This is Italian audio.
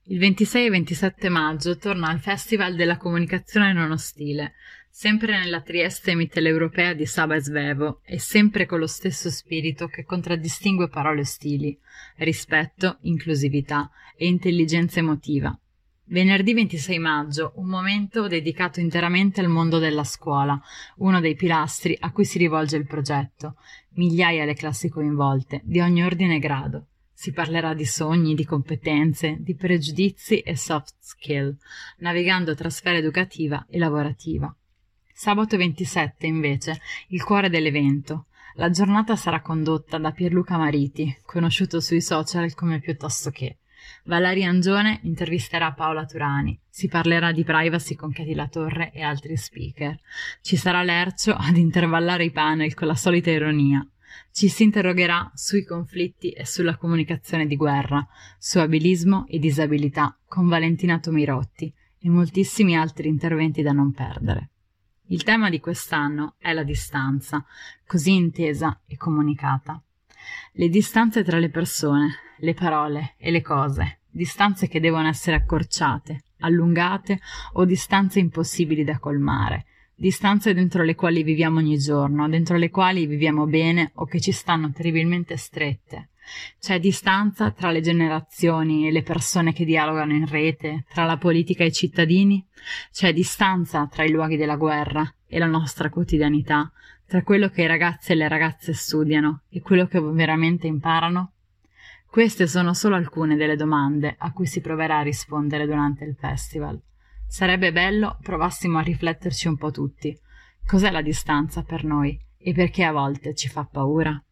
Il 26 e 27 maggio torna al Festival della Comunicazione non ostile, sempre nella Trieste mitteleuropea di Saba e Svevo e sempre con lo stesso spirito che contraddistingue parole ostili: rispetto, inclusività e intelligenza emotiva. Venerdì 26 maggio, un momento dedicato interamente al mondo della scuola, uno dei pilastri a cui si rivolge il progetto. Migliaia le classi coinvolte, di ogni ordine e grado. Si parlerà di sogni, di competenze, di pregiudizi e soft skill, navigando tra sfera educativa e lavorativa. Sabato 27, invece, il cuore dell'evento. La giornata sarà condotta da Pierluca Mariti, conosciuto sui social come Piuttosto Che. Valeria Angione intervisterà Paola Turani, si parlerà di privacy con Katy Latorre e altri speaker. Ci sarà Lercio ad intervallare i panel con la solita ironia. Ci si interrogherà sui conflitti e sulla comunicazione di guerra, su abilismo e disabilità con Valentina Tomirotti e moltissimi altri interventi da non perdere. Il tema di quest'anno è la distanza, così intesa e comunicata. Le distanze tra le persone, le parole e le cose, distanze che devono essere accorciate, allungate o distanze impossibili da colmare, distanze dentro le quali viviamo ogni giorno, dentro le quali viviamo bene o che ci stanno terribilmente strette. C'è distanza tra le generazioni e le persone che dialogano in rete, tra la politica e i cittadini? C'è distanza tra i luoghi della guerra e la nostra quotidianità, tra quello che i ragazzi e le ragazze studiano e quello che veramente imparano? Queste sono solo alcune delle domande a cui si proverà a rispondere durante il festival. Sarebbe bello provassimo a rifletterci un po' tutti. Cos'è la distanza per noi e perché a volte ci fa paura?